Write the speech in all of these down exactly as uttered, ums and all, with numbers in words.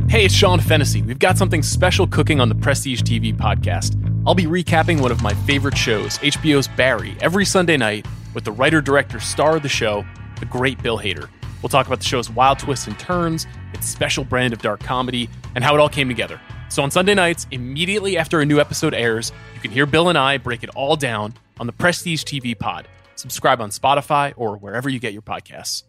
Hey, it's Sean Fennessy. We've got something special cooking on the Prestige T V podcast. I'll be recapping one of my favorite shows, H B O's Barry, every Sunday night with the writer-director star of the show, the great Bill Hader. We'll talk about the show's wild twists and turns, its special brand of dark comedy, and how it all came together. So on Sunday nights, immediately after a new episode airs, you can hear Bill and I break it all down on the Prestige T V pod. Subscribe on Spotify or wherever you get your podcasts.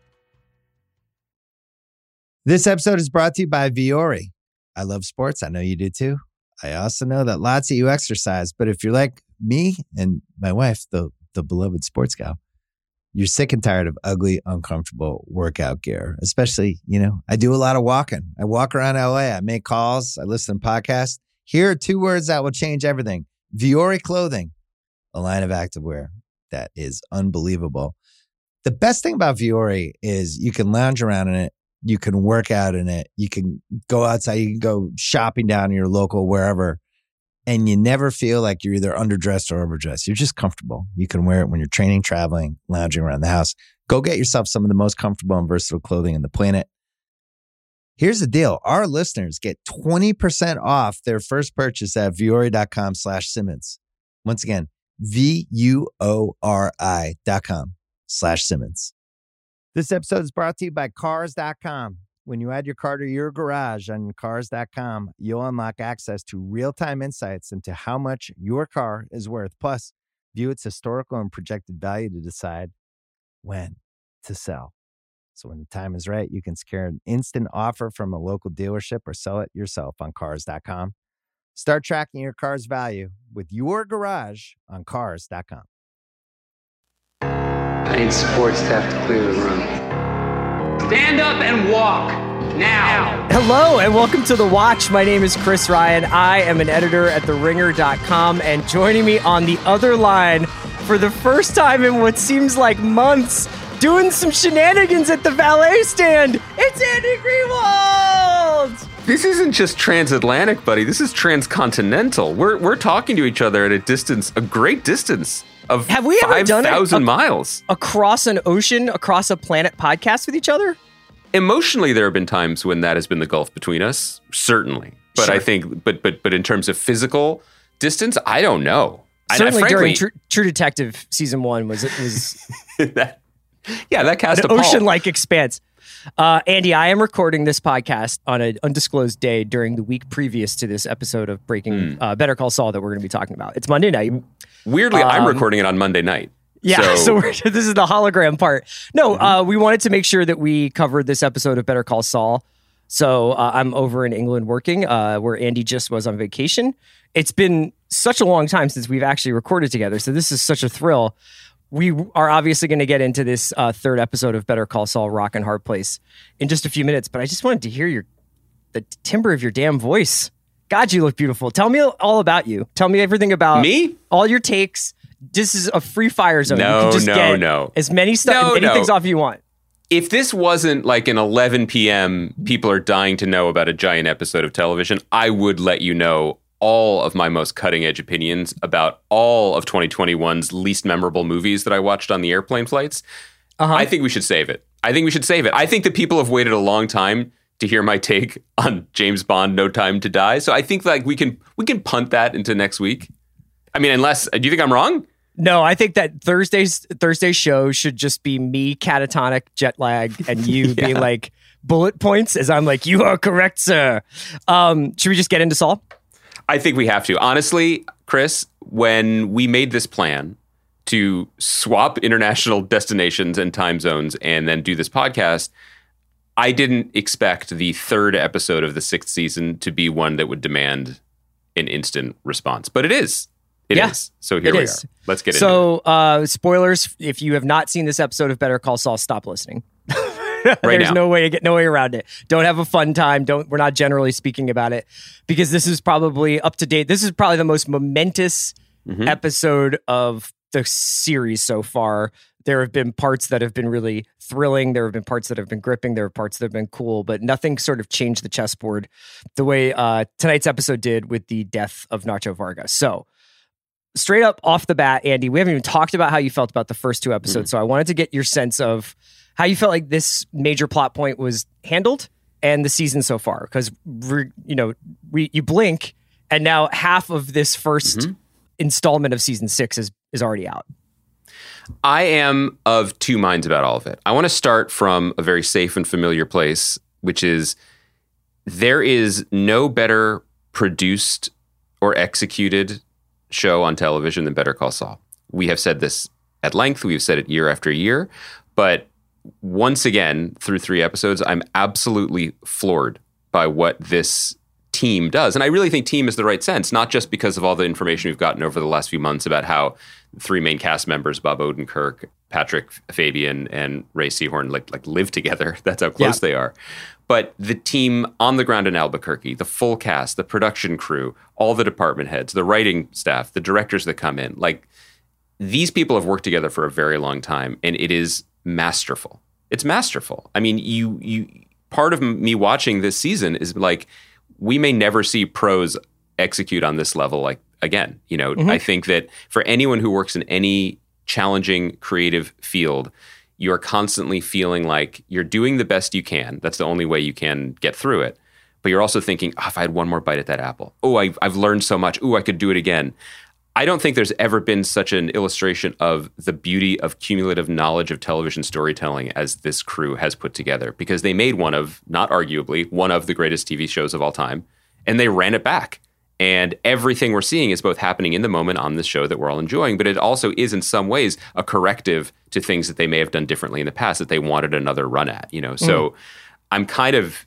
This episode is brought to you by Vuori. I love sports. I know you do too. I also know that lots of you exercise, but if you're like me and my wife, the, the beloved sports gal, you're sick and tired of ugly, uncomfortable workout gear. Especially, you know, I do a lot of walking. I walk around L A. I make calls. I listen to podcasts. Here are two words that will change everything. Vuori Clothing, a line of activewear that is unbelievable. The best thing about Vuori is you can lounge around in it. You can work out in it. You can go outside. You can go shopping down in your local wherever. And you never feel like you're either underdressed or overdressed. You're just comfortable. You can wear it when you're training, traveling, lounging around the house. Go get yourself some of the most comfortable and versatile clothing on the planet. Here's the deal. Our listeners get twenty percent off their first purchase at vuori.com slash Simmons. Once again, V-U-O-R-I dot com slash Simmons. This episode is brought to you by Cars dot com. When you add your car to your garage on Cars dot com, you'll unlock access to real-time insights into how much your car is worth. Plus, view its historical and projected value to decide when to sell. So when the time is right, you can secure an instant offer from a local dealership or sell it yourself on Cars dot com. Start tracking your car's value with your garage on Cars dot com. I need support staff to clear the room. Stand up and walk now. Hello and welcome to The Watch. My name is Chris Ryan. I am an editor at the ringer dot com, and joining me on the other line for the first time in what seems like months, doing some shenanigans at the valet stand, it's Andy Greenwald! This isn't just transatlantic, buddy. This is transcontinental. We're we're talking to each other at a distance, a great distance of Have we ever five done thousand a, miles. Across an ocean, across a planet podcast with each other? Emotionally, there have been times when that has been the gulf between us, certainly. But Sure. I think, but but but in terms of physical distance, I don't know. Certainly I, I, during frankly, True, True Detective season one was it was that, yeah, that cast an a pall. ocean-like expanse. Uh, Andy, I am recording this podcast on an undisclosed day during the week previous to this episode of Breaking Mm. uh, Better Call Saul that we're going to be talking about. It's Monday night. Weirdly, I'm Um, recording it on Monday night. Yeah, so, So- we're, this is the hologram part. No, uh, we wanted to make sure that we covered this episode of Better Call Saul. So uh, I'm over in England working, uh, where Andy just was on vacation. It's been such a long time since we've actually recorded together, so this is such a thrill. We are obviously going to get into this uh, third episode of Better Call Saul, Rock and Hard Place, in just a few minutes. But I just wanted to hear your the timbre of your damn voice. God, you look beautiful. Tell me all about you. Tell me everything about Me? all your takes. This is a free fire zone. No, you can just no, get no. as many stuff, No, many no. things off you want. If this wasn't like an eleven p.m., people are dying to know about a giant episode of television, I would let you know all of my most cutting edge opinions about all of twenty twenty-one's least memorable movies that I watched on the airplane flights. Uh-huh. I think we should save it. I think we should save it. I think that people have waited a long time to hear my take on James Bond, No Time to Die. So I think like we can we can punt that into next week. I mean, unless, do you think I'm wrong? No, I think that Thursday's Thursday's show should just be me catatonic, jet lag, and you Yeah. being like bullet points as I'm like, you are correct, sir. Um, should we just get into Saul? I think we have to. Honestly, Chris, when we made this plan to swap international destinations and time zones and then do this podcast, I didn't expect the third episode of the sixth season to be one that would demand an instant response. But it is. It Yeah, is. So here it we is. are. Let's get into it. So, uh, spoilers, if you have not seen this episode of Better Call Saul, stop listening. There's now. no way to get no way around it. Don't have a fun time. Don't. We're not generally speaking about it because this is probably up to date. This is probably the most momentous Mhm. episode of the series so far. There have been parts that have been really thrilling. There have been parts that have been gripping. There are parts that have been cool, but nothing sort of changed the chessboard the way uh, tonight's episode did with the death of Nacho Vargas. So, straight up off the bat, Andy, we haven't even talked about how you felt about the first two episodes. Mm. So I wanted to get your sense of how you felt like this major plot point was handled and the season so far, because you know we you blink and now half of this first mm-hmm. installment of season six is is already out. I am of two minds about all of it. I want to start from a very safe and familiar place, which is there is no better produced or executed show on television than Better Call Saul. We have said this at length. We've said it year after year, but once again, through three episodes, I'm absolutely floored by what this team does. And I really think team is the right sense, not just because of all the information we've gotten over the last few months about how the three main cast members, Bob Odenkirk, Patrick Fabian, and Ray Seahorn, like, like live together. That's how close yeah. they are. But the team on the ground in Albuquerque, the full cast, the production crew, all the department heads, the writing staff, the directors that come in, like these people have worked together for a very long time, and it is masterful. It's masterful. I mean, you you part of me watching this season is like, we may never see pros execute on this level like again. You know, mm-hmm. I think that for anyone who works in any challenging creative field, you're constantly feeling like you're doing the best you can. That's the only way you can get through it. But you're also thinking, oh, if I had one more bite at that apple. Oh, I've, I've learned so much. Oh, I could do it again. I don't think there's ever been such an illustration of the beauty of cumulative knowledge of television storytelling as this crew has put together, because they made one of, not arguably, one of the greatest T V shows of all time, and they ran it back. And everything we're seeing is both happening in the moment on this show that we're all enjoying, but it also is in some ways a corrective to things that they may have done differently in the past that they wanted another run at, you know? So mm. I'm kind of,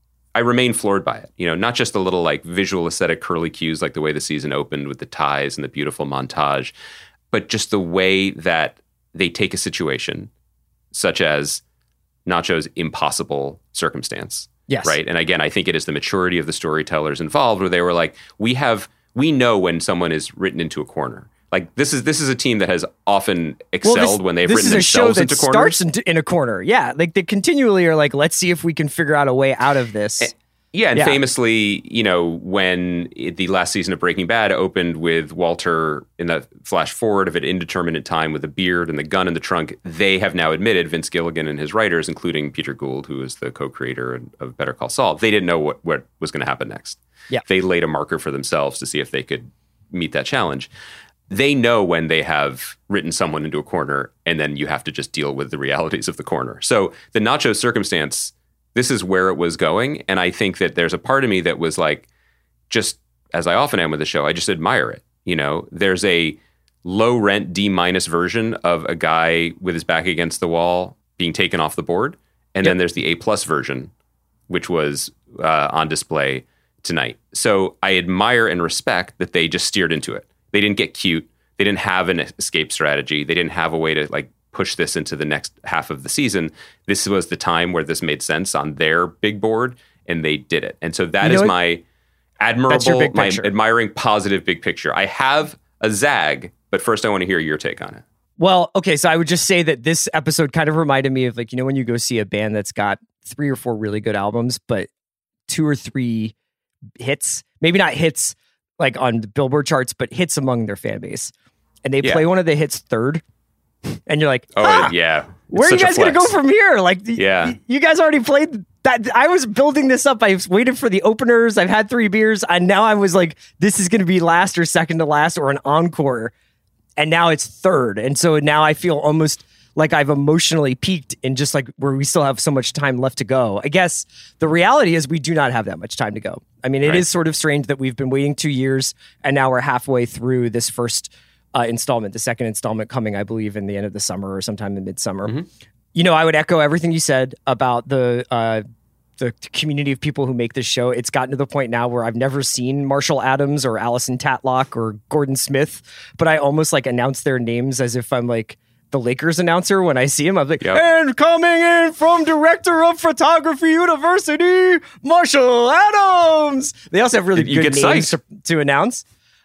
I remain floored by it, you know, not just the little like visual aesthetic curly cues, like the way the season opened with the ties and the beautiful montage, but just the way that they take a situation such as Nacho's impossible circumstance. Yes. Right. And again, I think it is the maturity of the storytellers involved where they were like, we have, we know when someone is written into a corner. Like this is this is a team that has often excelled well, this, when they've written themselves into corners. This is a show that starts in, in a corner. Yeah. Like they continually are like, let's see if we can figure out a way out of this. And, yeah. And yeah. famously, you know, when it, the last season of Breaking Bad opened with Walter in the flash forward of an indeterminate time with a beard and the gun in the trunk, they have now admitted, Vince Gilligan and his writers, including Peter Gould, who is the co-creator of Better Call Saul, they didn't know what, what was going to happen next. Yeah. They laid a marker for themselves to see if they could meet that challenge. They know when they have written someone into a corner, and then you have to just deal with the realities of the corner. So the Nacho circumstance, this is where it was going. And I think that there's a part of me that was like, just as I often am with the show, I just admire it. You know, there's a low rent D minus version of a guy with his back against the wall being taken off the board. And yep. then there's the A plus version, which was uh, on display tonight. So I admire and respect that they just steered into it. They didn't get cute. They didn't have an escape strategy. They didn't have a way to like push this into the next half of the season. This was the time where this made sense on their big board, and they did it. And so that you know is what? my admirable, my admiring positive big picture. I have a zag, but first I want to hear your take on it. Well, okay, so I would just say that this episode kind of reminded me of like, you know, when you go see a band that's got three or four really good albums, but two or three hits, maybe not hits like on the Billboard charts, but hits among their fan base. And they yeah. play one of the hits third. And you're like, oh, ah, yeah. It's where are you guys going to go from here? Like, yeah. y- you guys already played that. I was building this up. I waited for the openers. I've had three beers. And now I was like, this is going to be last or second to last or an encore. And now it's third. And so now I feel almost like I've emotionally peaked in just like where we still have so much time left to go. I guess the reality is we do not have that much time to go. I mean, it right. is sort of strange that we've been waiting two years and now we're halfway through this first uh, installment, the second installment coming, I believe, in the end of the summer or sometime in midsummer. Mm-hmm. You know, I would echo everything you said about the uh, the community of people who make this show. It's gotten to the point now where I've never seen Marshall Adams or Allison Tatlock or Gordon Smith, but I almost like announce their names as if I'm like the Lakers announcer when I see him. I'm like, yep. and coming in from Director of Photography University, Marshall Adams. They also have really you good names to, to announce.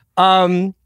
Um,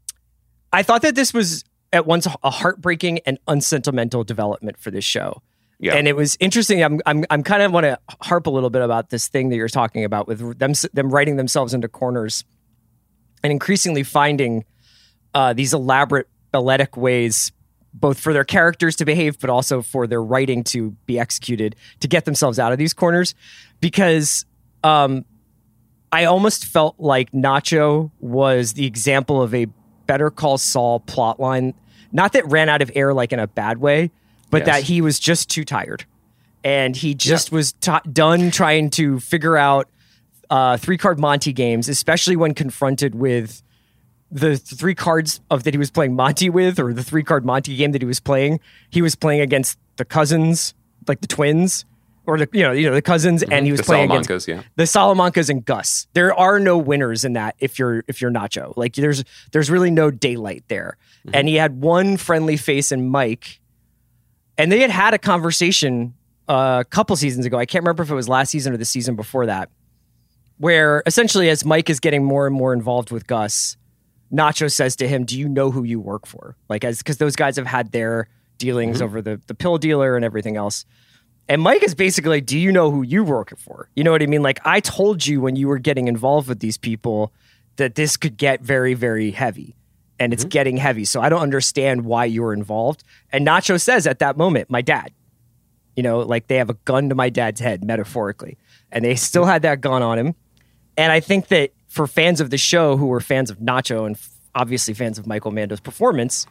I thought that this was at once a heartbreaking and unsentimental development for this show. Yeah. And it was interesting. I'm I'm I'm kind of want to harp a little bit about this thing that you're talking about with them them writing themselves into corners and increasingly finding uh, these elaborate balletic ways both for their characters to behave, but also for their writing to be executed to get themselves out of these corners. Because um, I almost felt like Nacho was the example of a Better Call Saul plotline, not that ran out of air like in a bad way, but yes. that he was just too tired. And he just yeah. was t- done trying to figure out uh, three-card Monty games, especially when confronted with the three cards of that he was playing Monty with, or the three-card Monty game that he was playing. He was playing against the cousins, like the twins, or the you know you know the cousins, mm-hmm. and he was the playing Salamancas, against yeah. the Salamancas and Gus. There are no winners in that if you're if you're Nacho. Like there's there's really no daylight there. Mm-hmm. And he had one friendly face in Mike, and they had had a conversation uh, a couple seasons ago. I can't remember if it was last season or the season before that, where essentially as Mike is getting more and more involved with Gus, Nacho says to him, "Do you know who you work for?" Like as because those guys have had their dealings mm-hmm. over the the pill dealer and everything else. And Mike is basically like, do you know who you work for? You know what I mean? Like, I told you when you were getting involved with these people that this could get very, very heavy. And it's mm-hmm. getting heavy. So I don't understand why you were involved. And Nacho says at that moment, my dad. You know, like they have a gun to my dad's head, metaphorically. And they still had that gun on him. And I think that for fans of the show who were fans of Nacho and f- obviously fans of Michael Mando's performance,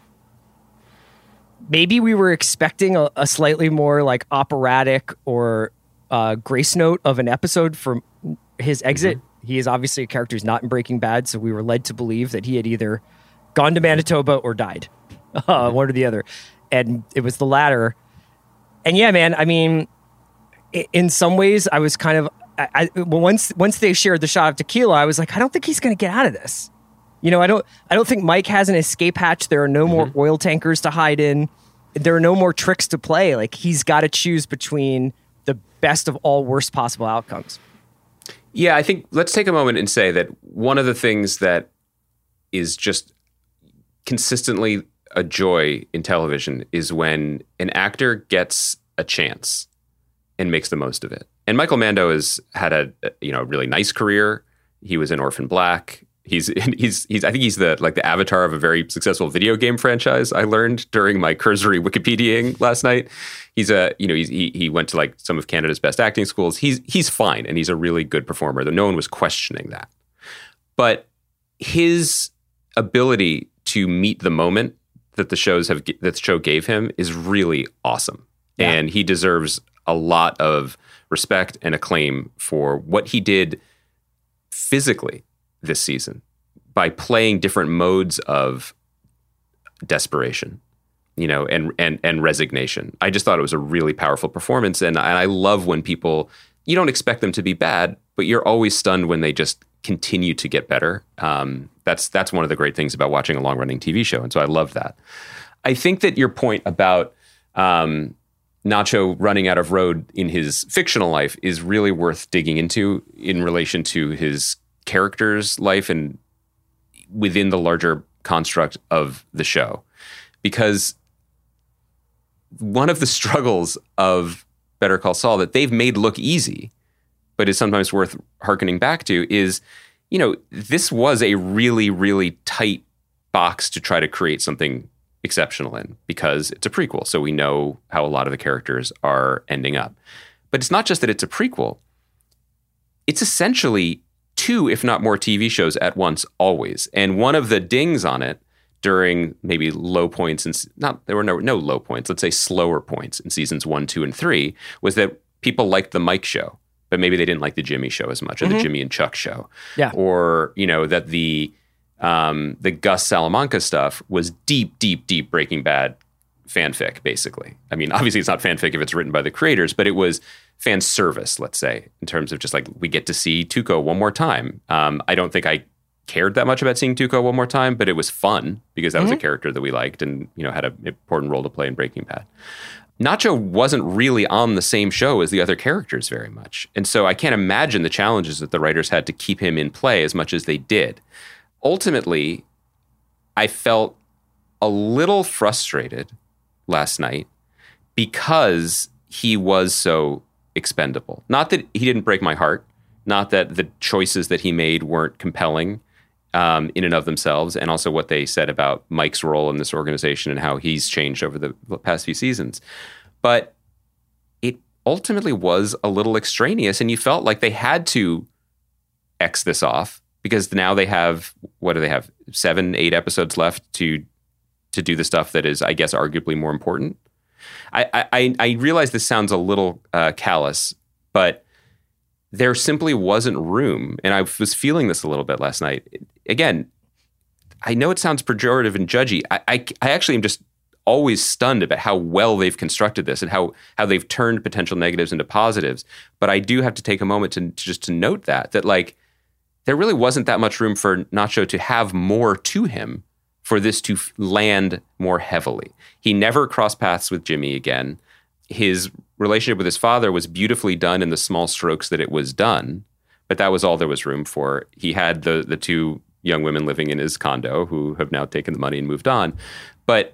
maybe we were expecting a, a slightly more like operatic or uh, grace note of an episode from his exit. Mm-hmm. He is obviously a character who's not in Breaking Bad, so we were led to believe that he had either gone to Manitoba or died, uh, one or the other. And it was the latter. And yeah, man, I mean, in some ways, I was kind of, I, I, once once they shared the shot of tequila, I was like, I don't think he's going to get out of this. You know, I don't I don't think Mike has an escape hatch. There are no mm-hmm. more oil tankers to hide in. There are no more tricks to play. Like, he's got to choose between the best of all worst possible outcomes. Yeah, I think let's take a moment and say that one of the things that is just consistently a joy in television is when an actor gets a chance and makes the most of it. And Michael Mando has had a, you know, really nice career. He was in Orphan Black. He's he's he's I think he's the like the avatar of a very successful video game franchise. I learned during my cursory Wikipediaing last night. He's a you know he's, he he went to like some of Canada's best acting schools. He's he's fine and he's a really good performer. Though no one was questioning that. But his ability to meet the moment that the shows have that the show gave him is really awesome, yeah. and he deserves a lot of respect and acclaim for what he did physically this season by playing different modes of desperation, you know, and and and resignation. I just thought it was a really powerful performance, and, and I love when people, you don't expect them to be bad, but you're always stunned when they just continue to get better. Um, that's that's one of the great things about watching a long-running T V show, and so I love that. I think that your point about um, Nacho running out of road in his fictional life is really worth digging into in relation to his character's life and within the larger construct of the show. Because one of the struggles of Better Call Saul that they've made look easy, but is sometimes worth hearkening back to is, you know, this was a really, really tight box to try to create something exceptional in because it's a prequel. So we know how a lot of the characters are ending up. But it's not just that it's a prequel. It's essentially two, if not more, T V shows at once, always. And one of the dings on it during maybe low points, and not there were no no low points, let's say slower points in seasons one, two, and three, was that people liked the Mike show, but maybe they didn't like the Jimmy show as much, or mm-hmm. the Jimmy and Chuck show. Yeah. Or, you know, that the um, the Gus Salamanca stuff was deep, deep, deep Breaking Bad fanfic, basically. I mean, obviously it's not fanfic if it's written by the creators, but it was fan service, let's say, in terms of just like, we get to see Tuco one more time. Um, I don't think I cared that much about seeing Tuco one more time, but it was fun because that mm-hmm. was a character that we liked and, you know, had an important role to play in Breaking Bad. Nacho wasn't really on the same show as the other characters very much. And so I can't imagine the challenges that the writers had to keep him in play as much as they did. Ultimately, I felt a little frustrated last night because he was so expendable. Not that he didn't break my heart, not that the choices that he made weren't compelling um, in and of themselves, and also what they said about Mike's role in this organization and how he's changed over the past few seasons. But it ultimately was a little extraneous, and you felt like they had to X this off because now they have, what do they have, seven, eight episodes left to to do the stuff that is, I guess, arguably more important. I I, I realize this sounds a little uh, callous, but there simply wasn't room, and I was feeling this a little bit last night. Again, I know it sounds pejorative and judgy. I, I, I actually am just always stunned about how well they've constructed this and how how they've turned potential negatives into positives. But I do have to take a moment to, to just to note that, that like, there really wasn't that much room for Nacho to have more to him for this to f- land more heavily. He never crossed paths with Jimmy again. His relationship with his father was beautifully done in the small strokes that it was done, but that was all there was room for. He had the the two young women living in his condo who have now taken the money and moved on. But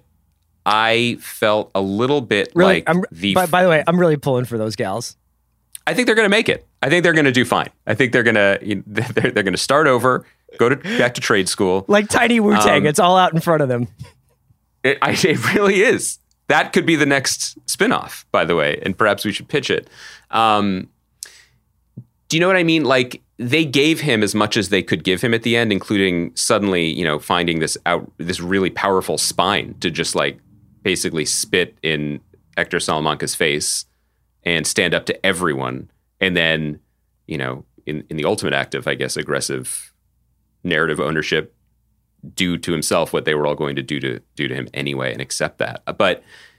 I felt a little bit really, like I'm, the... By, by the way, I'm really pulling for those gals. I think they're going to make it. I think they're going to do fine. I think they're going to you know, they're, they're going to start over, go to back to trade school. Like Tiny Wu-Tang, um, it's all out in front of them. It, I, it really is. That could be the next spinoff, by the way, and perhaps we should pitch it. Um, do you know what I mean? Like, they gave him as much as they could give him at the end, including suddenly, you know, finding this out, this really powerful spine to just like basically spit in Hector Salamanca's face and stand up to everyone. And then, you know, in, in the ultimate act of, I guess, aggressive narrative ownership, do to himself what they were all going to do to do to him anyway and accept that. But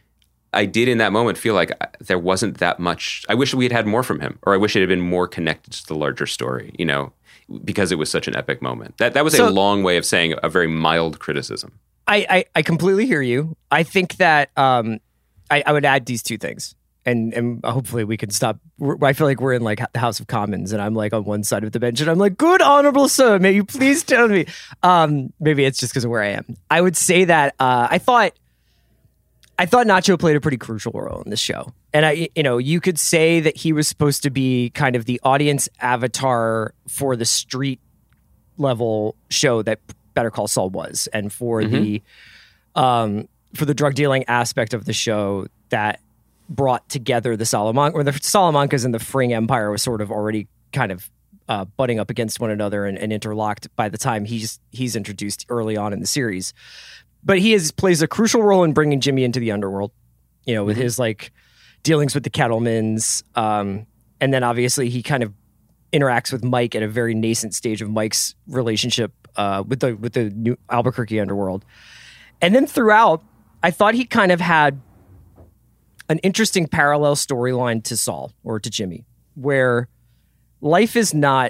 I did in that moment feel like there wasn't that much. I wish we had had more from him, or I wish it had been more connected to the larger story, you know, because it was such an epic moment. That that was so, a long way of saying a very mild criticism. I, I, I completely hear you. I think that um, I, I would add these two things. And and hopefully we can stop. I feel like we're in like the House of Commons, and I'm like on one side of the bench, and I'm like, "Good honorable sir, may you please tell me." Um, maybe it's just because of where I am. I would say that uh, I thought, I thought Nacho played a pretty crucial role in this show, and I, you know, you could say that he was supposed to be kind of the audience avatar for the street level show that Better Call Saul was, and for mm-hmm. the um, for the drug dealing aspect of the show that brought together the Salamanca, or the Salamancas and the Fring Empire was sort of already kind of uh, butting up against one another and, and interlocked by the time he's he's introduced early on in the series. But he is plays a crucial role in bringing Jimmy into the underworld, you know, with mm-hmm. his like dealings with the Kettlemans, um, and then obviously he kind of interacts with Mike at a very nascent stage of Mike's relationship uh, with the with the new Albuquerque underworld, and then throughout, I thought he kind of had an interesting parallel storyline to Saul or to Jimmy, where life is not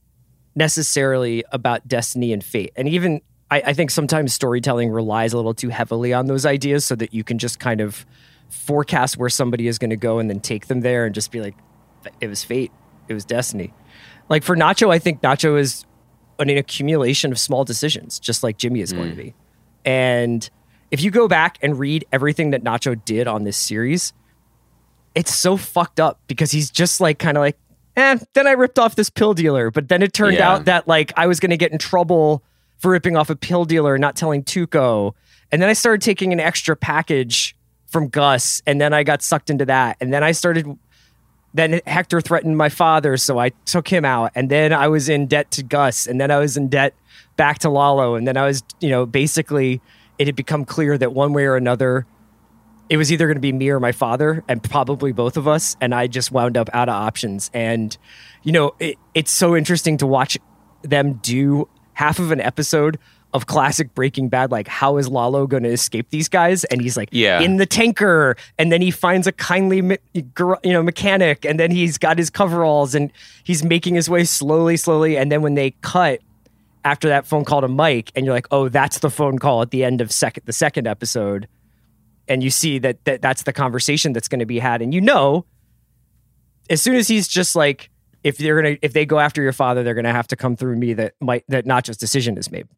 necessarily about destiny and fate. And even I, I think sometimes storytelling relies a little too heavily on those ideas so that you can just kind of forecast where somebody is going to go and then take them there and just be like, it was fate. It was destiny. Like for Nacho, I think Nacho is an accumulation of small decisions, just like Jimmy is mm. going to be. And if you go back and read everything that Nacho did on this series, it's so fucked up because he's just like kind of like, eh, then I ripped off this pill dealer. But then it turned yeah. out that like I was going to get in trouble for ripping off a pill dealer and not telling Tuco. And then I started taking an extra package from Gus, and then I got sucked into that. And then I started, then Hector threatened my father, so I took him out. And then I was in debt to Gus, and then I was in debt back to Lalo. And then I was, you know, basically it had become clear that one way or another, it was either going to be me or my father, and probably both of us. And I just wound up out of options. And, you know, it, it's so interesting to watch them do half of an episode of classic Breaking Bad. Like, how is Lalo going to escape these guys? And he's like, yeah. in the tanker. And then he finds a kindly, me- you know, mechanic. And then he's got his coveralls and he's making his way slowly, slowly. And then when they cut after that phone call to Mike, and you're like, oh, that's the phone call at the end of second, the second episode. And you see that, that that's the conversation that's going to be had. And you know, as soon as he's just like, if they're going to, if they go after your father, they're going to have to come through me, that might, that Nacho's decision is made.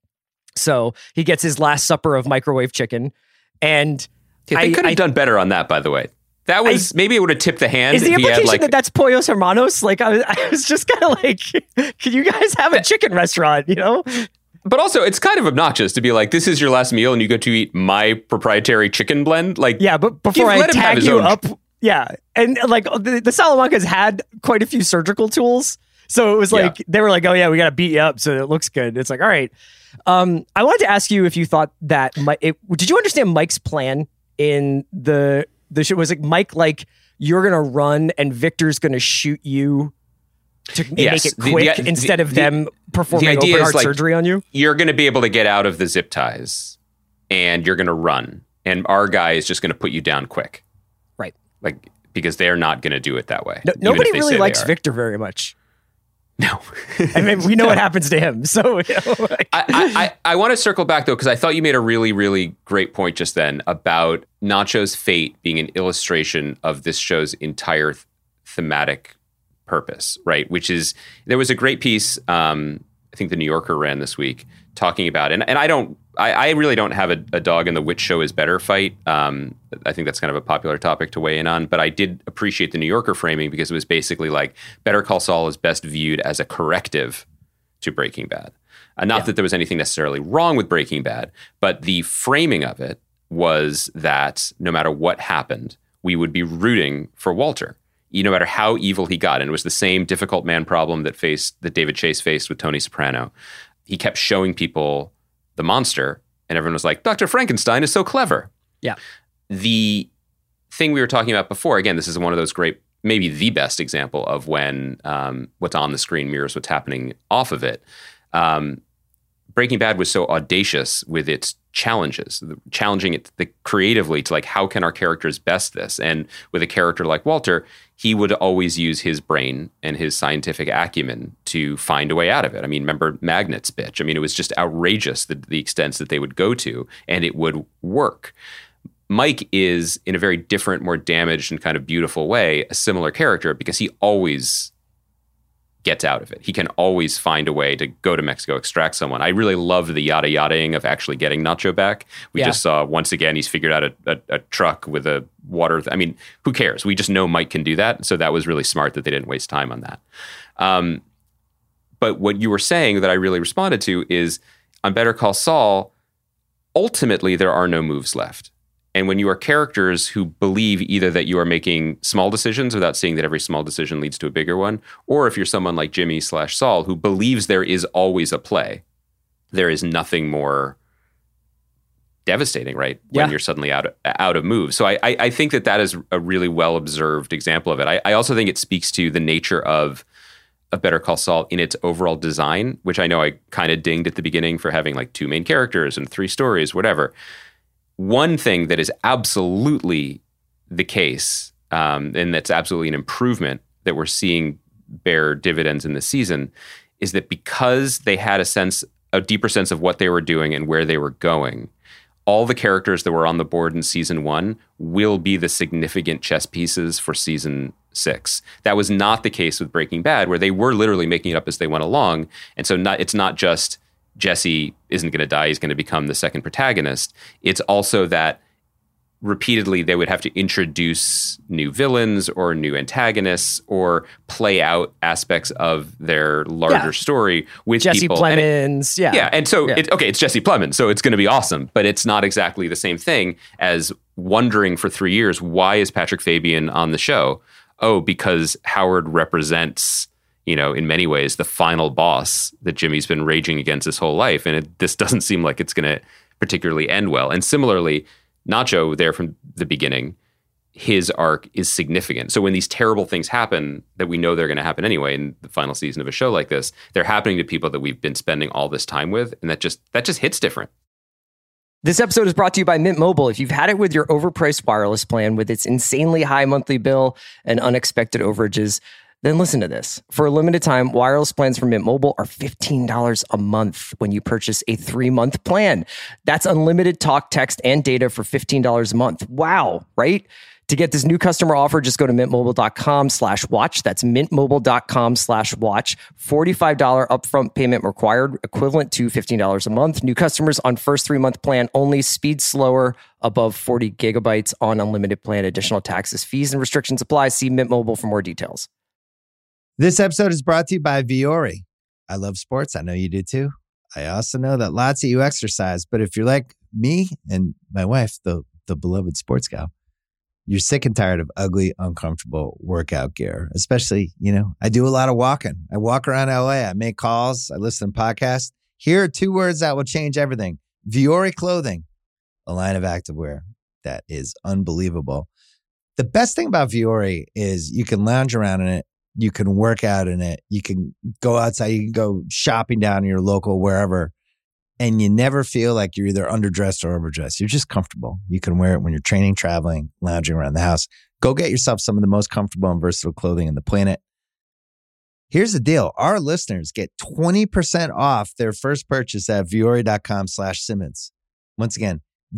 So he gets his last supper of microwave chicken. And yeah, they could have done better on that, by the way. That was, I, maybe it would have tipped the hand. Is the if implication he had, like, that that's Pollos Hermanos? Like, I was, I was just kind of like, can you guys have a chicken restaurant, you know? But also, it's kind of obnoxious to be like, this is your last meal and you go to eat my proprietary chicken blend. Like, yeah, but before I tag you own... up, yeah. And like the, the Salamancas had quite a few surgical tools. So it was like, yeah. they were like, oh yeah, we got to beat you up so it looks good. It's like, all right. Um, I wanted to ask you if you thought that, Mike, it, did you understand Mike's plan in the, the show? Was it Mike, like, you're going to run and Victor's going to shoot you to yes. make it quick the, the, instead of the, them performing the open heart like, surgery on you? You're going to be able to get out of the zip ties and you're going to run. And our guy is just going to put you down quick. Right. Like, because they're not going to do it that way. No, nobody really likes Victor very much. No. I mean, we know no. what happens to him. So you know, like. I, I, I want to circle back, though, because I thought you made a really, really great point just then about Nacho's fate being an illustration of this show's entire th- thematic purpose, right? Which is, there was a great piece, um, I think the New Yorker ran this week, talking about, and, and I don't, I, I really don't have a, a dog in the which show is better fight. Um, I think that's kind of a popular topic to weigh in on, but I did appreciate the New Yorker framing because it was basically like Better Call Saul is best viewed as a corrective to Breaking Bad. Uh, not yeah. that there was anything necessarily wrong with Breaking Bad, but the framing of it was that no matter what happened, we would be rooting for Walter, you, no matter how evil he got. And it was the same difficult man problem that faced that David Chase faced with Tony Soprano. He kept showing people the monster, and everyone was like, Doctor Frankenstein is so clever. Yeah. The thing we were talking about before, again, this is one of those great, maybe the best example of when um, what's on the screen mirrors what's happening off of it. Um, Breaking Bad was so audacious with its challenges, challenging it the, creatively to like, how can our characters best this? And with a character like Walter, he would always use his brain and his scientific acumen to find a way out of it. I mean, remember Magnet's bitch? I mean, it was just outrageous, the, the extents that they would go to, and it would work. Mike is, in a very different, more damaged and kind of beautiful way, a similar character because he always gets out of it. He can always find a way to go to Mexico, extract someone. I really love the yada yadaing of actually getting Nacho back. We yeah. just saw, once again, he's figured out a, a, a truck with a water. Th- I mean, who cares? We just know Mike can do that. So that was really smart that they didn't waste time on that. Um, but what you were saying that I really responded to is, on Better Call Saul, ultimately there are no moves left. And when you are characters who believe either that you are making small decisions without seeing that every small decision leads to a bigger one, or if you're someone like Jimmy slash Saul who believes there is always a play, there is nothing more devastating, right? Yeah. When you're suddenly out of, out of moves. So I, I, I think that that is a really well-observed example of it. I, I also think it speaks to the nature of a Better Call Saul in its overall design, which I know I kind of dinged at the beginning for having like two main characters and three stories, whatever. One thing that is absolutely the case, um, and that's absolutely an improvement that we're seeing bear dividends in this season, is that because they had a sense, a deeper sense of what they were doing and where they were going, all the characters that were on the board in season one will be the significant chess pieces for season six. That was not the case with Breaking Bad, where they were literally making it up as they went along. And so not, it's not just Jesse isn't going to die, he's going to become the second protagonist. It's also that repeatedly they would have to introduce new villains or new antagonists or play out aspects of their larger yeah. story with Jesse people. Plemons, it, yeah. Yeah, and so, yeah. It, okay, it's Jesse Plemons, so it's going to be awesome, but it's not exactly the same thing as wondering for three years, why is Patrick Fabian on the show? Oh, because Howard represents, you know, in many ways, the final boss that Jimmy's been raging against his whole life. And it, this doesn't seem like it's going to particularly end well. And similarly, Nacho, there from the beginning, his arc is significant. So when these terrible things happen that we know they're going to happen anyway in the final season of a show like this, they're happening to people that we've been spending all this time with. And that just that just hits different. This episode is brought to you by Mint Mobile. If you've had it with your overpriced wireless plan with its insanely high monthly bill and unexpected overages, then listen to this. For a limited time, wireless plans from Mint Mobile are fifteen dollars a month when you purchase a three-month plan. That's unlimited talk, text, and data for fifteen dollars a month. Wow, right? To get this new customer offer, just go to mintmobile.com slash watch. That's mintmobile.com slash watch. forty-five dollars upfront payment required, equivalent to fifteen dollars a month. New customers on first three-month plan only. Speed slower, above forty gigabytes on unlimited plan. Additional taxes, fees, and restrictions apply. See Mint Mobile for more details. This episode is brought to you by Viore. I love sports. I know you do too. I also know that lots of you exercise, but if you're like me and my wife, the, the beloved sports gal, you're sick and tired of ugly, uncomfortable workout gear. Especially, you know, I do a lot of walking. I walk around L A. I make calls. I listen to podcasts. Here are two words that will change everything. Viore Clothing, a line of activewear that is unbelievable. The best thing about Viore is you can lounge around in it. You can work out in it. You can go outside. You can go shopping down in your local wherever. And you never feel like you're either underdressed or overdressed. You're just comfortable. You can wear it when you're training, traveling, lounging around the house. Go get yourself some of the most comfortable and versatile clothing on the planet. Here's the deal. Our listeners get twenty percent off their first purchase at Viore.com slash Simmons. Once again,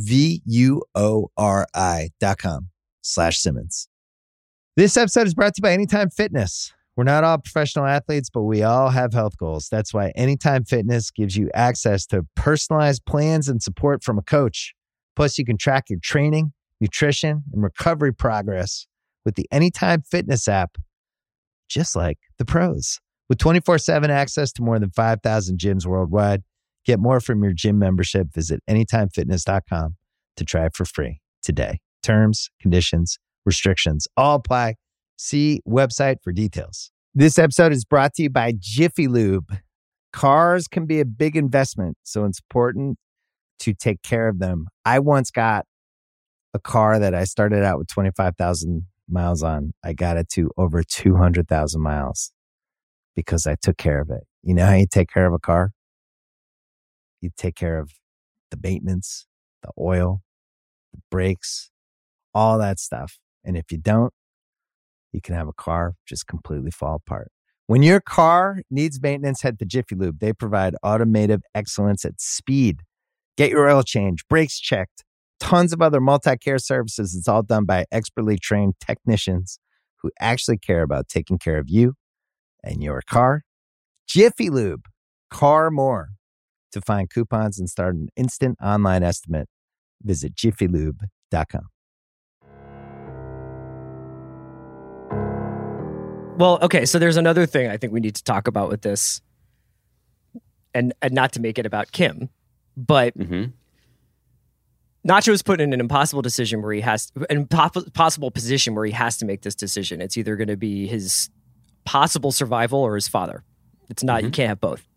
V-U-O-R-I dot com slash Simmons. This episode is brought to you by Anytime Fitness. We're not all professional athletes, but we all have health goals. That's why Anytime Fitness gives you access to personalized plans and support from a coach. Plus, you can track your training, nutrition, and recovery progress with the Anytime Fitness app, just like the pros. With twenty-four seven access to more than five thousand gyms worldwide, get more from your gym membership. Visit anytime fitness dot com to try it for free today. Terms, conditions, restrictions all apply. See website for details. This episode is brought to you by Jiffy Lube. Cars can be a big investment, so it's important to take care of them. I once got a car that I started out with twenty-five thousand miles on. I got it to over two hundred thousand miles because I took care of it. You know how you take care of a car? You take care of the maintenance, the oil, the brakes, all that stuff. And if you don't, you can have a car just completely fall apart. When your car needs maintenance, head to Jiffy Lube. They provide automotive excellence at speed. Get your oil change, brakes checked, tons of other multi-care services. It's all done by expertly trained technicians who actually care about taking care of you and your car. Jiffy Lube, car more. To find coupons and start an instant online estimate, visit jiffy lube dot com. Well, okay, so there's another thing I think we need to talk about with this, and, and not to make it about Kim, but mm-hmm. Nacho's put in an impossible decision where he has an impossible position where he has to make this decision. It's either going to be his possible survival or his father. It's not, mm-hmm. You can't have both.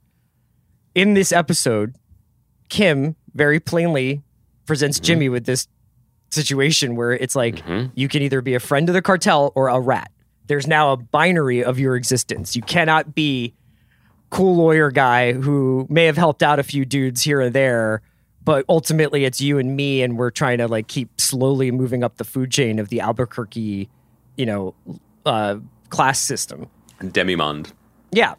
In this episode, Kim very plainly presents mm-hmm. Jimmy with this situation where it's like, mm-hmm. you can either be a friend of the cartel or a rat. There's now a binary of your existence. You cannot be cool lawyer guy who may have helped out a few dudes here and there, but ultimately it's you and me, and we're trying to like keep slowly moving up the food chain of the Albuquerque, you know, uh, class system. Demimonde. Yeah.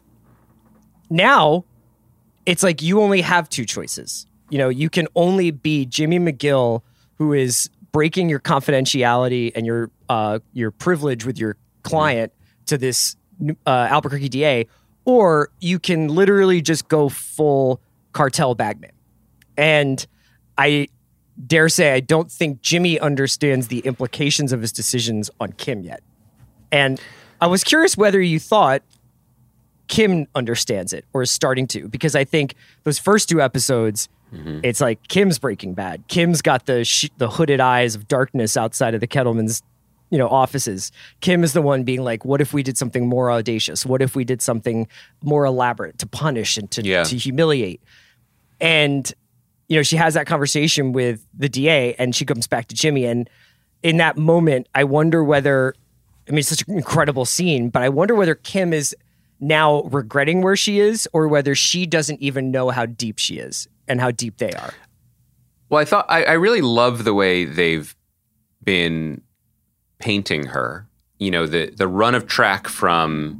Now, it's like you only have two choices. You know, you can only be Jimmy McGill, who is breaking your confidentiality and your uh, your privilege with your client to this uh, Albuquerque D A, or you can literally just go full cartel bagman. And I dare say I don't think Jimmy understands the implications of his decisions on Kim yet. And I was curious whether you thought Kim understands it or is starting to, because I think those first two episodes, mm-hmm. it's like Kim's Breaking Bad. Kim's got the sh- the hooded eyes of darkness outside of the Kettleman's, you know, offices. Kim is the one being like, what if we did something more audacious? What if we did something more elaborate to punish and to, yeah. to humiliate? And, you know, she has that conversation with the D A and she comes back to Jimmy. And in that moment, I wonder whether, I mean, it's such an incredible scene, but I wonder whether Kim is now regretting where she is or whether she doesn't even know how deep she is and how deep they are. Well, I thought, I, I really love the way they've been painting her, you know, the the run of track from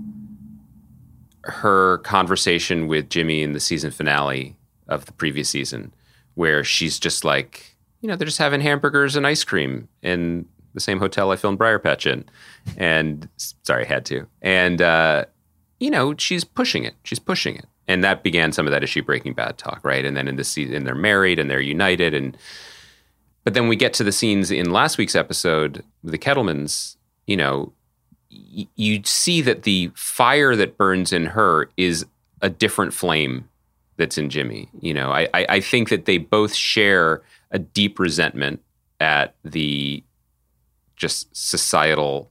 her conversation with Jimmy in the season finale of the previous season, where she's just like, you know, they're just having hamburgers and ice cream and the same hotel I filmed Briar Patch in. And sorry, I had to. And, uh, you know, she's pushing it. She's pushing it. And that began some of that issue Breaking Bad talk, right? And then in this season, they're married and they're united. And but then we get to the scenes in last week's episode, the Kettlemans, you know, y- you see that the fire that burns in her is a different flame that's in Jimmy. You know, I, I, I think that they both share a deep resentment at the just societal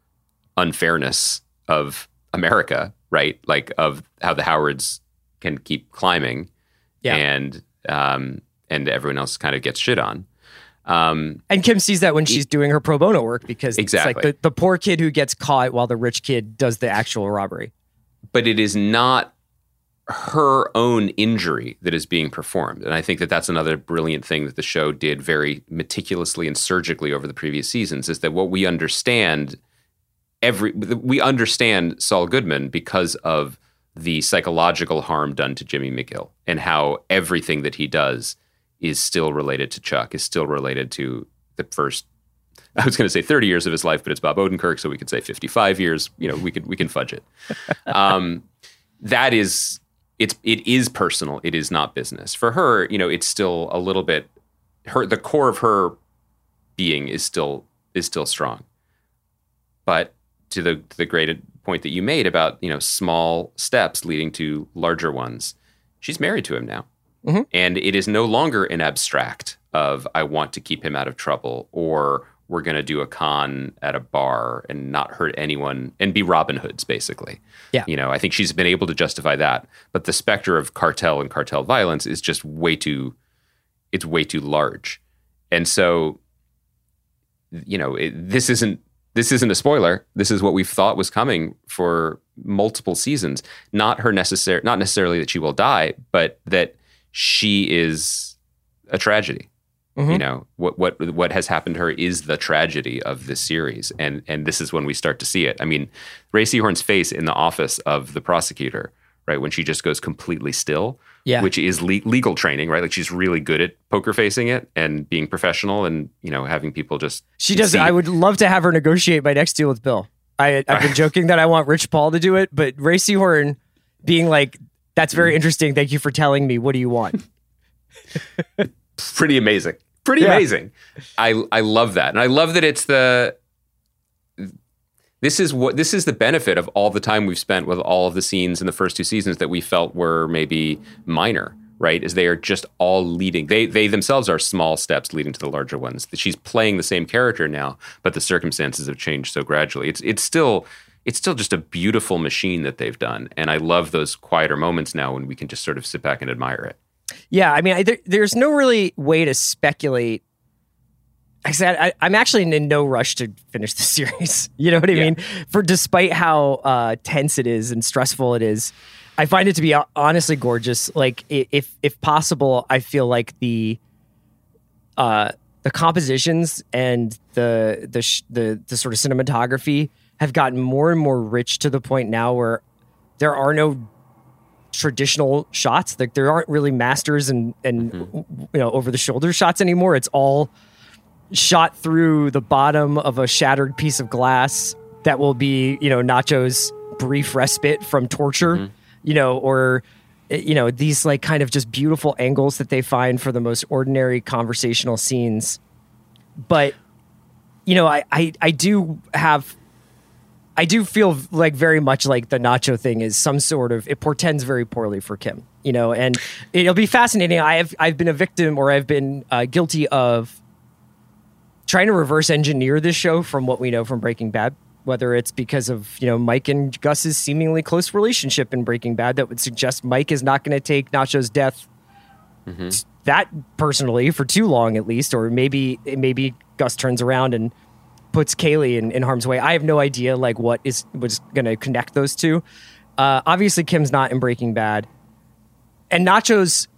unfairness of America, right? Like of how the Howards can keep climbing, yeah. and um, and everyone else kind of gets shit on. Um, and Kim sees that when she's doing her pro bono work because exactly. it's like the, the poor kid who gets caught while the rich kid does the actual robbery. But it is not her own injury that is being performed. And I think that that's another brilliant thing that the show did very meticulously and surgically over the previous seasons, is that what we understand every we understand Saul Goodman because of the psychological harm done to Jimmy McGill and how everything that he does is still related to Chuck, is still related to the first, I was going to say thirty years of his life, but it's Bob Odenkirk, so we could say fifty-five years. You know, we could we can fudge it. Um, that is, it's it is personal. It is not business. For her, you know, it's still a little bit, her the core of her being is still is still strong. But to the to the great point that you made about, you know, small steps leading to larger ones, she's married to him now. Mm-hmm. And it is no longer an abstract of, I want to keep him out of trouble, or we're going to do a con at a bar and not hurt anyone and be Robin Hoods, basically. Yeah. You know, I think she's been able to justify that. But the specter of cartel and cartel violence is just way too, it's way too large. And so, you know, it, this isn't, this isn't a spoiler. This is what we've thought was coming for multiple seasons. Not her necessary, not necessarily that she will die, but that she is a tragedy. Mm-hmm. You know, what what what has happened to her is the tragedy of this series, and and this is when we start to see it. I mean, Ray Seahorn's face in the office of the prosecutor, right, when she just goes completely still, yeah. which is le- legal training, right? Like she's really good at poker facing it and being professional, and you know, having people just she does. I would love to have her negotiate my next deal with Bill. I, I've been joking that I want Rich Paul to do it, but Ray Seahorn being like, "That's very interesting. Thank you for telling me. What do you want?" Pretty amazing. Pretty yeah. amazing. I I love that. And I love that it's the this is what this is the benefit of all the time we've spent with all of the scenes in the first two seasons that we felt were maybe minor, right? Is they are just all leading. They they themselves are small steps leading to the larger ones. She's playing the same character now, but the circumstances have changed so gradually. It's it's still it's still just a beautiful machine that they've done. And I love those quieter moments now when we can just sort of sit back and admire it. Yeah, I mean, I, there, there's no really way to speculate. I said I, I'm actually in no rush to finish the series. You know what I yeah. mean? For despite how uh, tense it is and stressful it is, I find it to be honestly gorgeous. Like, if if possible, I feel like the uh, the compositions and the the sh- the the sort of cinematography have gotten more and more rich to the point now where there are no traditional shots. Like there aren't really masters and and mm-hmm. you know, over the shoulder shots anymore. It's all shot through the bottom of a shattered piece of glass that will be, you know, Nacho's brief respite from torture, mm-hmm. you know, or you know, these like kind of just beautiful angles that they find for the most ordinary conversational scenes. But you know, I I, I do have I do feel like very much like the Nacho thing is some sort of, it portends very poorly for Kim, you know, and it'll be fascinating. I have, I've been a victim or I've been uh, guilty of trying to reverse engineer this show from what we know from Breaking Bad, whether it's because of, you know, Mike and Gus's seemingly close relationship in Breaking Bad that would suggest Mike is not going to take Nacho's death mm-hmm. that personally for too long at least, or maybe, maybe Gus turns around and puts Kaylee in, in harm's way. I have no idea like what is was going to connect those two. Uh, obviously, Kim's not in Breaking Bad, and Nacho's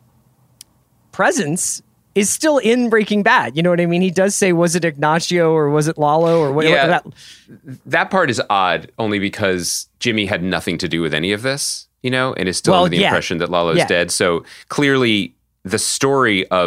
presence is still in Breaking Bad. You know what I mean? He does say, "Was it Ignacio or was it Lalo or what?" Yeah, that? that part is odd, only because Jimmy had nothing to do with any of this, you know, and is still well, under the yeah. impression that Lalo's yeah. dead. So clearly, the story of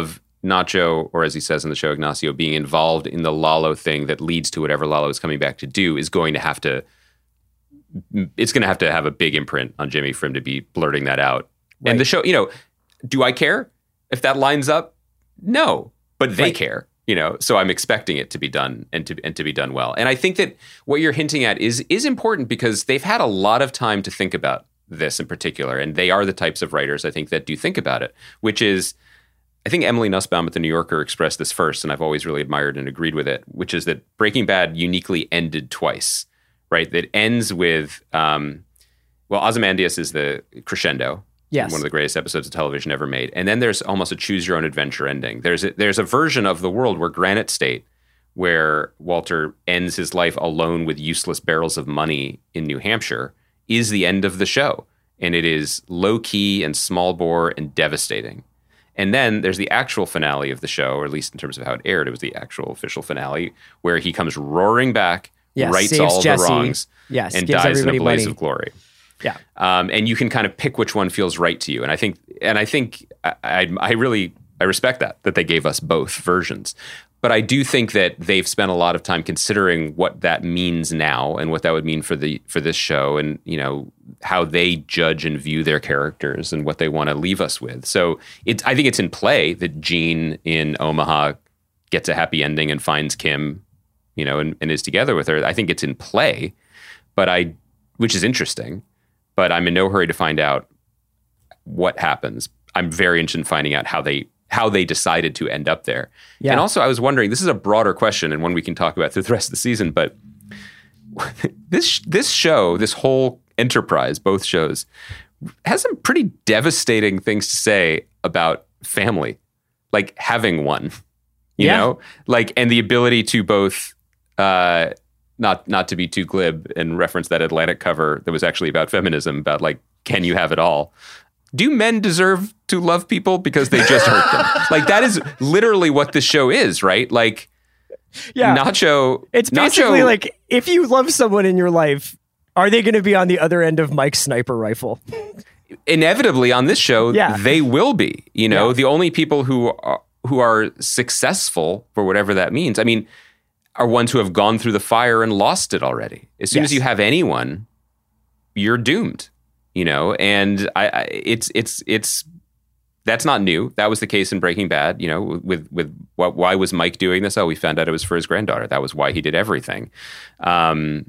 Nacho, or as he says in the show, Ignacio, being involved in the Lalo thing that leads to whatever Lalo is coming back to do is going to have to, it's going to have to have a big imprint on Jimmy for him to be blurting that out. Right. And the show, you know, do I care if that lines up? No, but they right. care, you know, so I'm expecting it to be done and to, and to be done well. And I think that what you're hinting at is, is important because they've had a lot of time to think about this in particular. And they are the types of writers, I think, that do think about it, which is, I think Emily Nussbaum at The New Yorker expressed this first, and I've always really admired and agreed with it, which is that Breaking Bad uniquely ended twice, right? That ends with, um, well, Ozymandias is the crescendo, yes. one of the greatest episodes of television ever made. And then there's almost a choose-your-own-adventure ending. There's a, there's a version of the world where Granite State, where Walter ends his life alone with useless barrels of money in New Hampshire, is the end of the show. And it is low-key and small-bore and devastating. And then there's the actual finale of the show, or at least in terms of how it aired, it was the actual official finale, where he comes roaring back, yes, rights all Jesse. the wrongs, yes, and dies in a blaze money. of glory. Yeah, um, and you can kind of pick which one feels right to you. And I think, and I think, I, I, I really, I respect that that they gave us both versions. But I do think that they've spent a lot of time considering what that means now and what that would mean for the for this show, and you know how they judge and view their characters and what they want to leave us with. So it's I think it's in play that Gene in Omaha gets a happy ending and finds Kim, you know, and, and is together with her. I think it's in play, but I, which is interesting. But I'm in no hurry to find out what happens. I'm very interested in finding out how they. how they decided to end up there. Yeah. And also I was wondering, this is a broader question and one we can talk about through the rest of the season, but this this show, this whole enterprise, both shows, has some pretty devastating things to say about family, like having one, you yeah. know, like, and the ability to both, uh, not not to be too glib and reference that Atlantic cover that was actually about feminism, about like, can you have it all? Do men deserve to love people because they just hurt them? Like, that is literally what this show is, right? Like, yeah. Nacho. It's basically Nacho, like, if you love someone in your life, are they going to be on the other end of Mike's sniper rifle? Inevitably on this show, yeah. they will be. You know, yeah. the only people who are, who are successful, for whatever that means, I mean, are ones who have gone through the fire and lost it already. As soon yes. as you have anyone, you're doomed. You know, and I, I, it's it's it's that's not new. That was the case in Breaking Bad. You know, with with what, why was Mike doing this? Oh, we found out it was for his granddaughter. That was why he did everything. Um,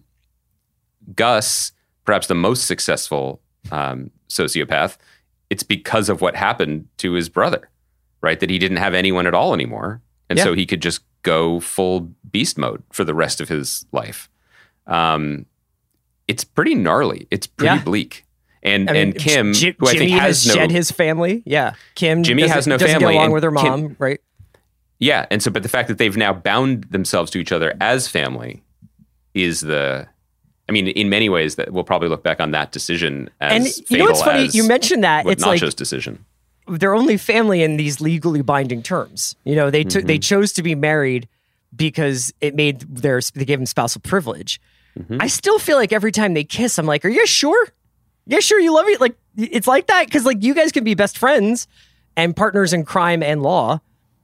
Gus, perhaps the most successful um, sociopath, it's because of what happened to his brother, right? That he didn't have anyone at all anymore, and yeah. so he could just go full beast mode for the rest of his life. Um, it's pretty gnarly. It's pretty yeah. bleak. And I mean, and Kim, J- who I Jimmy think has, has no, shed his family. Yeah, Kim. Jimmy has no doesn't family. Get along and with her mom, Kim, right? Yeah, and so, but the fact that they've now bound themselves to each other as family is the. I mean, in many ways, that we'll probably look back on that decision as and fatal. You know what's funny? As you mentioned that it's Nacho's like decision. They're only family in these legally binding terms. You know, they t- mm-hmm. they chose to be married because it made their they gave them spousal privilege. Mm-hmm. I still feel like every time they kiss, I'm like, are you sure? Yeah, sure. You love it. Like, it's like that. Cause like you guys can be best friends and partners in crime and law.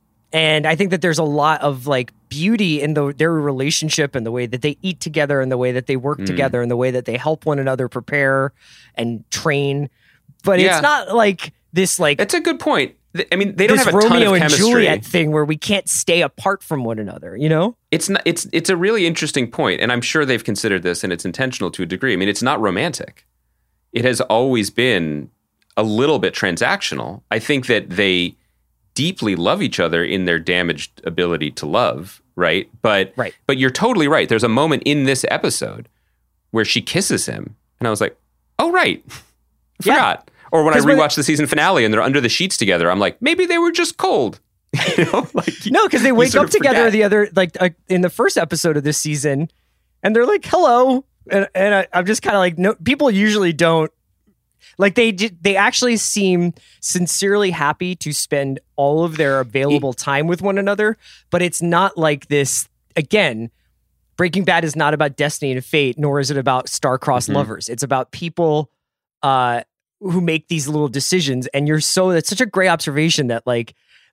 And I think that there's a lot of like beauty in the, their relationship and the way that they eat together and the way that they work mm. together and the way that they help one another prepare and train. But yeah. it's not like this, like, it's a good point. I mean, they don't have a Romeo ton of and chemistry. Juliet thing where we can't stay apart from one another, you know? It's not, it's, it's a really interesting point, and I'm sure they've considered this and it's intentional to a degree. I mean, it's not romantic. It has always been a little bit transactional. I think that they deeply love each other in their damaged ability to love, right? But right. but you're totally right. There's a moment in this episode where she kisses him, and I was like, oh, right. I yeah. forgot. Or when I when rewatched the season finale and they're under the sheets together, I'm like, maybe they were just cold. You know? Like, no, because they wake up together forget. the other, like uh, in the first episode of this season, and they're like, hello. And, and I, I'm just kind of like, no, people usually don't like they they actually seem sincerely happy to spend all of their available time with one another. But it's not like this. Again, Breaking Bad is not about destiny and fate, nor is it about star-crossed mm-hmm. lovers. It's about people uh, who make these little decisions. And you're so that's such a great observation that like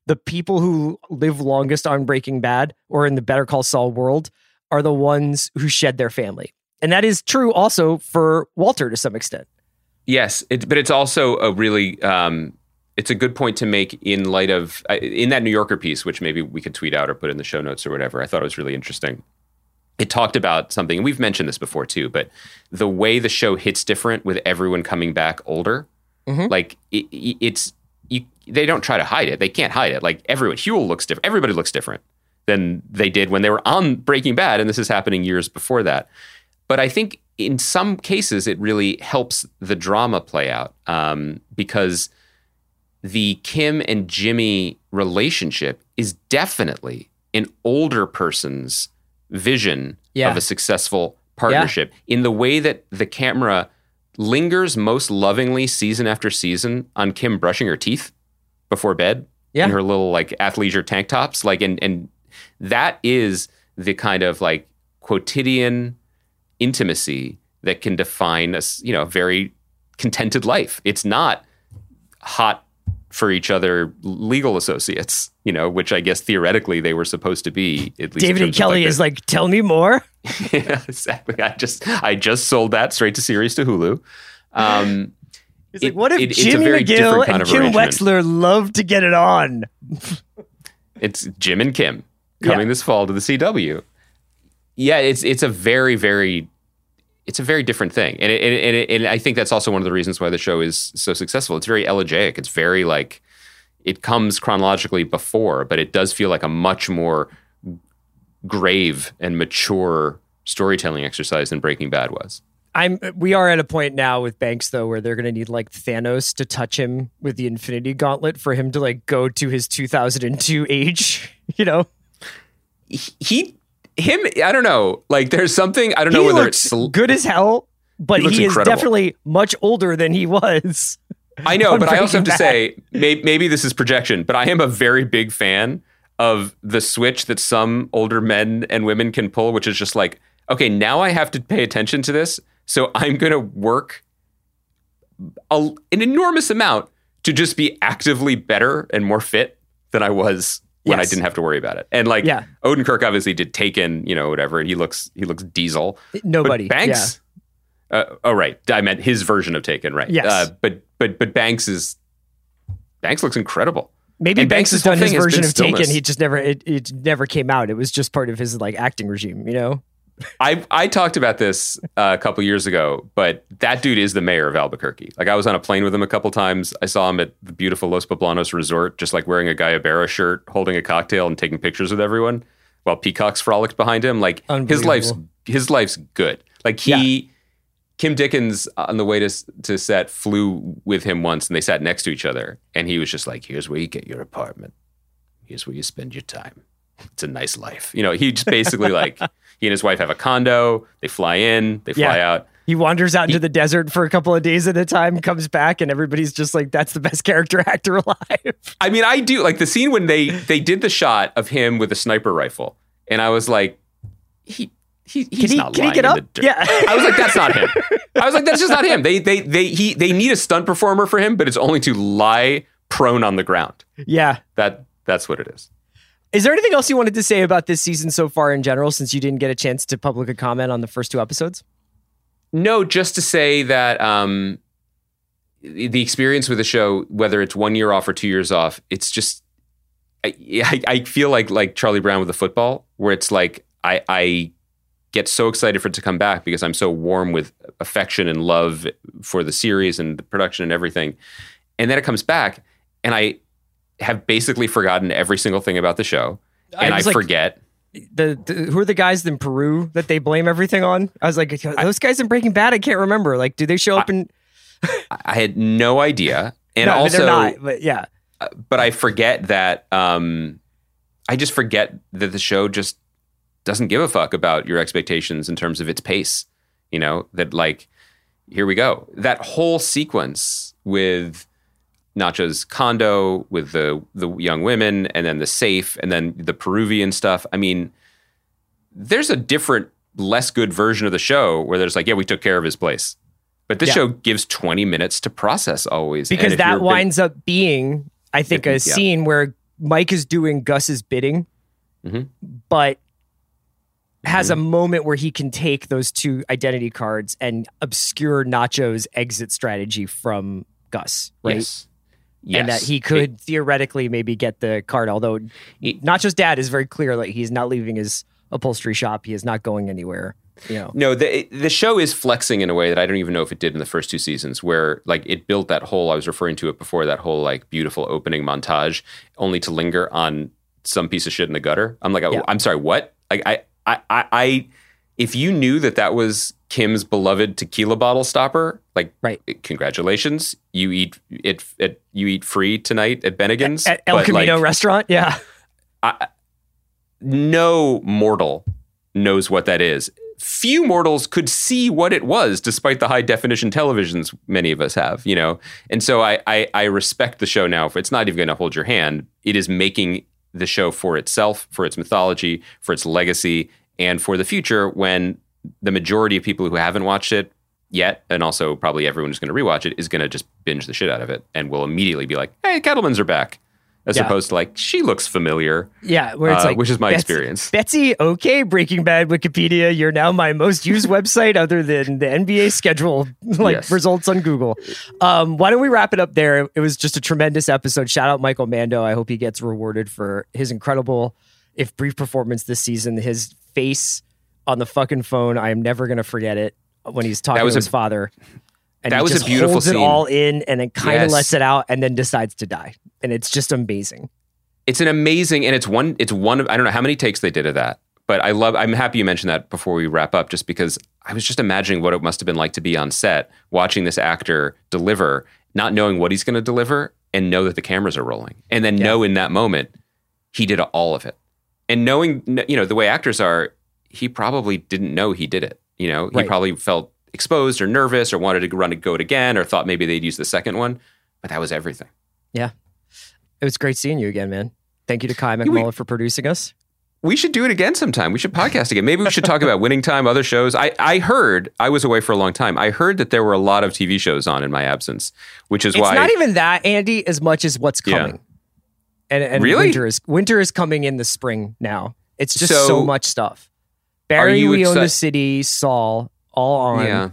the people who live longest on Breaking Bad or in the Better Call Saul world are the ones who shed their family. And that is true also for Walter to some extent. Yes, it, but it's also a really, um, it's a good point to make in light of, uh, in that New Yorker piece, which maybe we could tweet out or put in the show notes or whatever. I thought it was really interesting. It talked about something, and we've mentioned this before too, but the way the show hits different with everyone coming back older. Mm-hmm. Like it, it's, you, they don't try to hide it. They can't hide it. Like everyone, Huel looks different. Everybody looks different than they did when they were on Breaking Bad. And this is happening years before that. But I think in some cases, it really helps the drama play out um, because the Kim and Jimmy relationship is definitely an older person's vision yeah. of a successful partnership yeah. in the way that the camera lingers most lovingly season after season on Kim brushing her teeth before bed yeah. in her little like athleisure tank tops. Like, and, and that is the kind of like quotidian intimacy that can define a, you know, very contented life. It's not hot for each other legal associates, you know, which I guess theoretically they were supposed to be. At least David and Kelly like is like, tell me more. Yeah, exactly. I just I just sold that straight to series to Hulu. Um, it's like, what if it, Jimmy McGill and Kim Wexler love to get it on? It's Jim and Kim coming yeah. this fall to the C W. Yeah, it's it's a very, very, it's a very different thing. And, it, and, it, and I think that's also one of the reasons why the show is so successful. It's very elegiac. It's very like, it comes chronologically before, but it does feel like a much more grave and mature storytelling exercise than Breaking Bad was. I'm. We are at a point now with Banks, though, where they're going to need like Thanos to touch him with the Infinity Gauntlet for him to like go to his two thousand two age, you know? He... Him, I don't know. Like, there's something, I don't he know whether looks it's good as hell, but he, he is definitely much older than he was. I know, but I also have to say, maybe, maybe this is projection, but I am a very big fan of the switch that some older men and women can pull, which is just like, okay, now I have to pay attention to this, so I'm going to work a, an enormous amount to just be actively better and more fit than I was when yes. I didn't have to worry about it. And like yeah. Odenkirk obviously did Taken, you know, whatever, and he looks he looks diesel. Nobody. But Banks, yeah. uh, oh right, I meant his version of Taken, right? Yes. Uh, but but but Banks is Banks looks incredible. Maybe and Banks has done his version of stillness. Taken. He just never it, it never came out. It was just part of his like acting regime, you know. I I talked about this uh, a couple years ago, but that dude is the mayor of Albuquerque. Like I was on a plane with him a couple times. I saw him at the beautiful Los Poblanos Resort, just like wearing a Guayabera shirt, holding a cocktail, and taking pictures with everyone while peacocks frolicked behind him. Like his life's his life's good. Like he, yeah. Kim Dickens on the way to to set flew with him once, and they sat next to each other, and he was just like, "Here's where you get your apartment. Here's where you spend your time. It's a nice life." You know, he just basically like. He and his wife have a condo. They fly in, they fly yeah. out. He wanders out he, into the desert for a couple of days at a time, comes back, and everybody's just like, that's the best character actor alive. I mean, I do. Like the scene when they they did the shot of him with a sniper rifle, and I was like, he, he he's can not he, lying can he get in up? the dirt. Yeah. I was like, that's not him. I was like, that's just not him. They they they he they need a stunt performer for him, but it's only to lie prone on the ground. Yeah. That that's what it is. Is there anything else you wanted to say about this season so far in general, since you didn't get a chance to publicly comment on the first two episodes? No, just to say that um, the experience with the show, whether it's one year off or two years off, it's just, I, I, I feel like like Charlie Brown with the football, where it's like, I, I get so excited for it to come back because I'm so warm with affection and love for the series and the production and everything. And then it comes back and I have basically forgotten every single thing about the show. And I, I like, forget. The, the who are the guys in Peru that they blame everything on? I was like, those I, guys in Breaking Bad, I can't remember. Like, do they show up I, in... I had no idea. And no, also... they're not, but yeah. But I forget that... Um, I just forget that the show just doesn't give a fuck about your expectations in terms of its pace. You know, that like, here we go. That whole sequence with... Nacho's condo with the the young women and then the safe and then the Peruvian stuff. I mean, there's a different, less good version of the show where there's like, yeah, we took care of his place. But this yeah. show gives twenty minutes to process always. Because that winds up being, I think, a yeah. scene where Mike is doing Gus's bidding, mm-hmm. but has mm-hmm. a moment where he can take those two identity cards and obscure Nacho's exit strategy from Gus, right? Yes. Yes. And that he could it, theoretically maybe get the card, although it, Nacho's dad is very clear, like he's not leaving his upholstery shop. He is not going anywhere. You know. No, the the show is flexing in a way that I don't even know if it did in the first two seasons, where like it built that whole, I was referring to it before, that whole like beautiful opening montage, only to linger on some piece of shit in the gutter. I'm like, yeah. I'm sorry, what? Like I, I, I, I, if you knew that that was Kim's beloved tequila bottle stopper, like, right. congratulations, you eat it, it you eat free tonight at Bennigan's at, at El Camino like, restaurant. Yeah, I, no mortal knows what that is. Few mortals could see what it was, despite the high definition televisions many of us have, you know? And so I, I, I respect the show now. It's not even going to hold your hand. It is making the show for itself, for its mythology, for its legacy, and for the future, when the majority of people who haven't watched it yet, and also probably everyone who's going to rewatch it, is going to just binge the shit out of it and will immediately be like, hey, Kettlemans are back. As yeah. opposed to like, she looks familiar. Yeah, where it's uh, like, which is my Betsy, experience. Betsy, okay, Breaking Bad Wikipedia, you're now my most used website other than the N B A schedule, like yes. results on Google. Um, why don't we wrap it up there? It was just a tremendous episode. Shout out Michael Mando. I hope he gets rewarded for his incredible, if brief, performance this season. His face on the fucking phone, I am never going to forget it, when he's talking to his a, father. And that he was just a beautiful holds scene. It all in and then kind of yes. lets it out and then decides to die. And it's just amazing. It's an amazing, and it's one, it's one of, I don't know how many takes they did of that, but I love, I'm happy you mentioned that before we wrap up, just because I was just imagining what it must have been like to be on set, watching this actor deliver, not knowing what he's going to deliver, and know that the cameras are rolling. And then yeah. know in that moment, he did all of it. And knowing, you know, the way actors are, he probably didn't know he did it. You know, he right. probably felt exposed or nervous or wanted to run and go it again, or thought maybe they'd use the second one, but that was everything. Yeah. It was great seeing you again, man. Thank you to Kai McMullen we, for producing us. We should do it again sometime. We should podcast again. Maybe we should talk about Winning Time, other shows. I, I heard, I was away for a long time. I heard that there were a lot of T V shows on in my absence, which is it's why... It's not even that, Andy, as much as what's coming. Yeah. And, and really? winter is winter is coming in the spring now. It's just so, so much stuff. Barry, We exci- Own the City, Saul, all on. Yeah.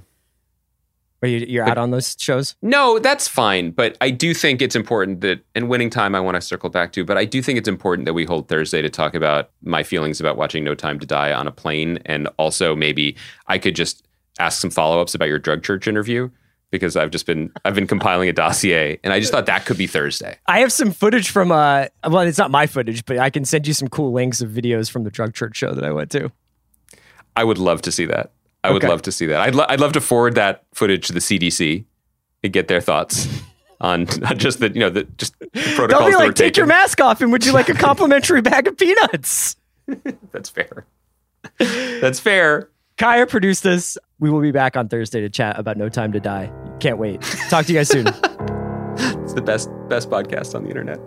Are you, you're but, out on those shows? No, that's fine. But I do think it's important that, and Winning Time I want to circle back to, but I do think it's important that we hold Thursday to talk about my feelings about watching No Time to Die on a plane. And also maybe I could just ask some follow-ups about your Drug Church interview, because I've just been, I've been compiling a dossier, and I just thought that could be Thursday. I have some footage from, uh, well, it's not my footage, but I can send you some cool links of videos from the Drug Church show that I went to. I would love to see that. I would okay. love to see that. I'd, lo- I'd love to forward that footage to the C D C and get their thoughts on not just the, you know, the just the protocols. They'll be like, take taken. Your mask off, and would you like a complimentary bag of peanuts? That's fair. That's fair. Kaya produced this. We will be back on Thursday to chat about No Time to Die. Can't wait. Talk to you guys soon. It's the best, best podcast on the internet.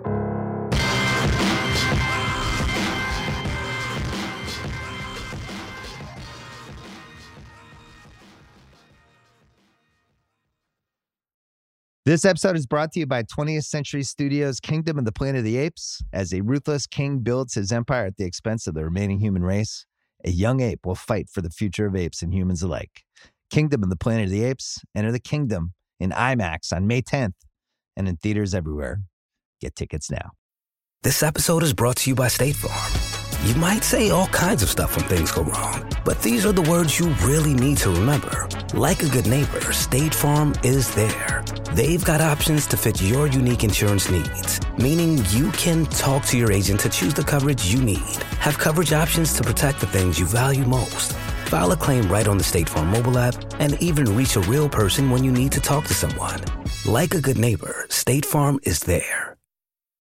This episode is brought to you by twentieth Century Studios' Kingdom of the Planet of the Apes. As a ruthless king builds his empire at the expense of the remaining human race, a young ape will fight for the future of apes and humans alike. Kingdom of the Planet of the Apes. Enter the kingdom in IMAX on May tenth and in theaters everywhere. Get tickets now. This episode is brought to you by State Farm. You might say all kinds of stuff when things go wrong, but these are the words you really need to remember. Like a good neighbor, State Farm is there. They've got options to fit your unique insurance needs, meaning you can talk to your agent to choose the coverage you need, have coverage options to protect the things you value most, file a claim right on the State Farm mobile app, and even reach a real person when you need to talk to someone. Like a good neighbor, State Farm is there.